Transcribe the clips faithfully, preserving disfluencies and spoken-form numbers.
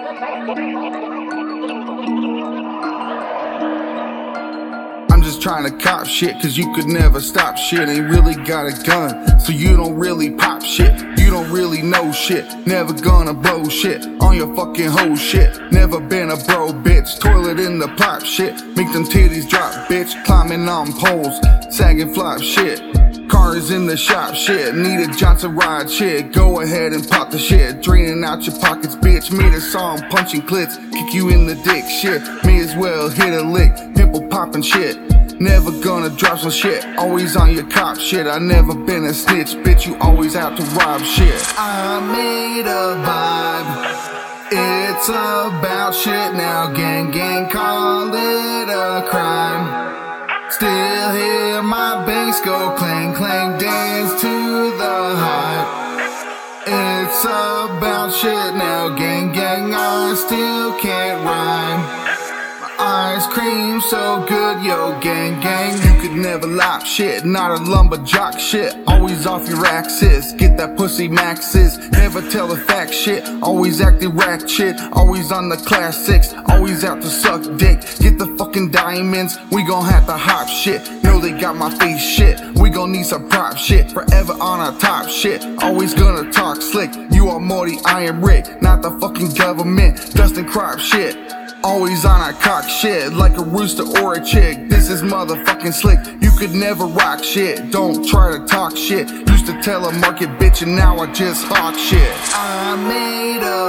I'm just trying to cop shit, cause you could never stop shit. Ain't really got a gun, so you don't really pop shit. You don't really know shit, never gonna blow shit on your fucking hoe shit. Never been a bro, bitch. Toilet in the pop shit, make them titties drop, bitch. Climbing on poles, sagging flop shit. Cars in the shop shit, need a Johnson ride shit. Go ahead and pop the shit, draining out your pockets, bitch. Made a song, punching clits, kick you in the dick shit. May as well hit a lick, pimple popping shit. Never gonna drop some shit, always on your cop shit. I never been a snitch, bitch, you always out to rob shit. I made a vibe, it's about shit now. Gang, gang, call it a crime. Still hear my bass go clang, clang, dance to the hype. It's about shit now, gang, gang, I still can't rhyme. Ice cream so good, yo, gang, gang. You could never lop shit, not a lumberjack shit. Always off your axis, get that pussy maxes. Never tell the fact shit, always acting ratchet. Always on the classics, always out to suck dick. Get the fucking diamonds, we gon' have to hop shit. Know they got my face shit, we gon' need some prop shit. Forever on our top shit, always gonna talk slick. You are Morty, I am Rick, not the fucking government. Dustin crop shit, always on our cock shit, like a rooster or a chick. This is motherfucking slick, you could never rock shit. Don't try to talk shit, used to telemarket bitch and now I just hawk shit. I made a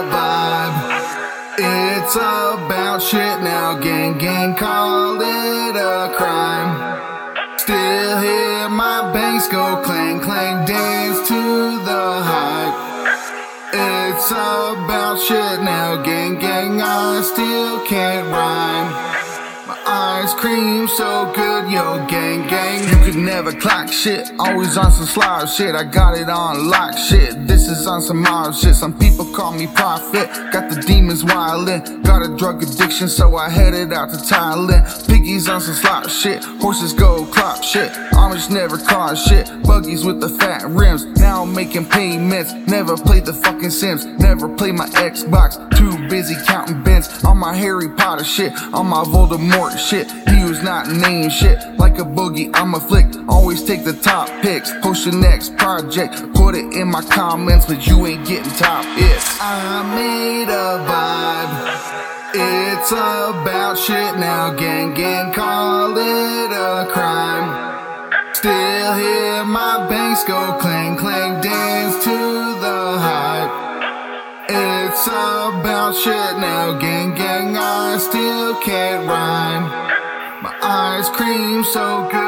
vibe, it's about shit now. Gang, gang, call it a crime. Still hear my bass go clang, clang, dance to the hype. It's about shit now, gang, gang, I still can't rhyme. My ice cream so good, yo, gang, gang. You could never clock shit, always on some slide shit. I got it on lock shit, this is on some mob shit. Some people call me prophet, got the demons wildin'. Got a drug addiction, so I headed out to Thailand. Piggies on some slot shit, horses go clop shit. Amish never caught shit, buggies with the fat rims. Now I'm making payments, never played the fucking Sims. Never played my Xbox, too busy counting bins. On my Harry Potter shit, on my Voldemort shit. He was not named shit, like a boogie, I'm a flick. Always take the top picks, post your next project. Put it in my comments, but you ain't getting top hits. I made a vibe, it's about shit now. Gang, gang, call it a crime. Still hear my bass go clang, clang, dance to the hype. It's about shit now, gang, gang, I still can't rhyme. My ice cream so good.